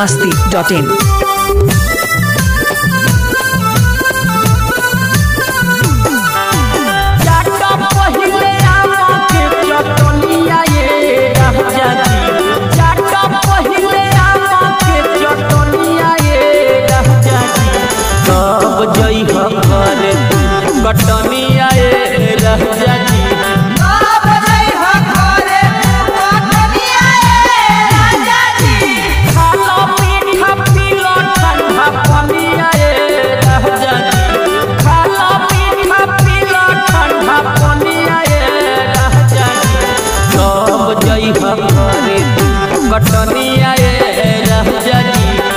biharmasti.in कटनिया रह जाजी खालो पीठा पीलो ठंडा पनिया रह जाजी खालो पीठा पीलो ठंडा पनिया रह जाजी सब जई घरे कटनिया रह जाजी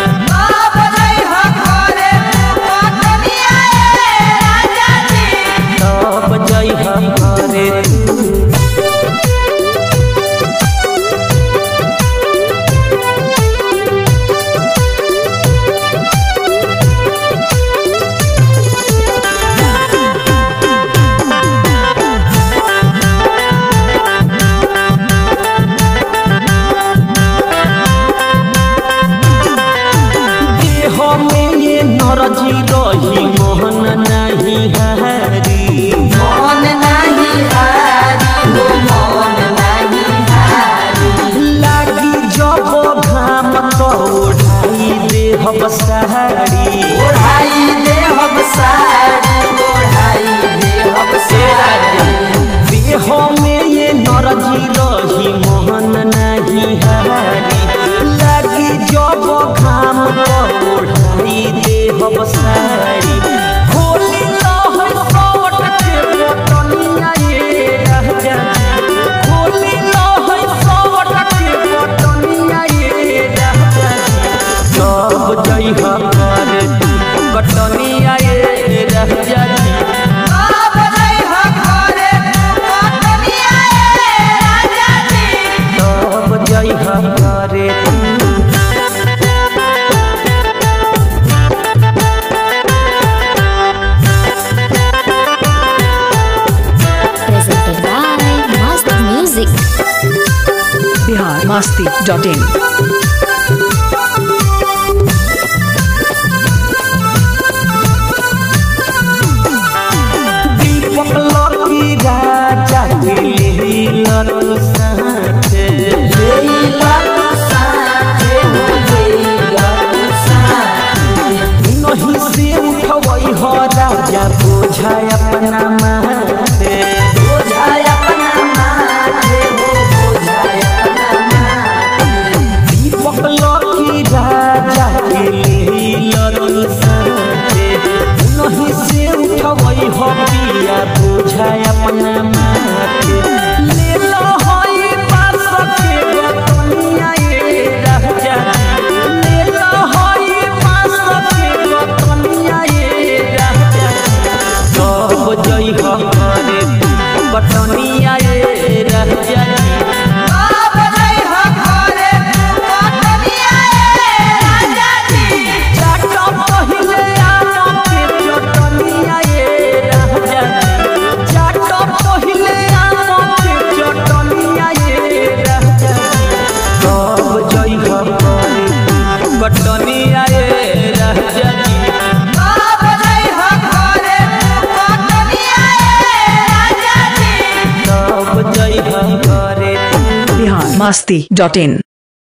नरजी रही मोहन नहीं हरी मोहन नहीं हरी मोहन नहीं हरी लागी जब घाम तो उड़ाई दे हम साड़ी उड़ाई दे हम साड़ी उड़ाई दे हम साड़ी देह में ये नरजी रही मोहन नहीं हरी लागी जब घाम तो उड़ाई दे हम साड़ी होली लहर सोट के बटनिया रह जाजी होली लहर सोट के बटनिया रह जाजी सब जई घरे बटनिया रह जाजी अब जई घरे बटनिया रह जाजी सब जई घरे biharmasti.in दीपक लकी राजा के लड़ू साथे लड़ू साथे लड़ू साथे नहीं से उठवई हो राजा बोझा अपना माथे बोझा अपना माथे बोझा अपना माथे दीपक लकी राजा के लड़ू साथे नहीं से उठवई हो पिया बोझा अपना माथे ले लो होई पास के बतनिया रह जाजी ले लो होई पास के बतनिया रह जाजी सब जई घरे बटनिया रह जाजी अब जई घरे बटनिया रह जाजी चाटो पहिले आम के चटनिया रह जाजी चाटो पहिले आम के चटनिया रह जाजी सब जई घरे बटनिया रह जाजी अब जई घरे बटनिया रह जाजी सब जई घरे biharmasti.in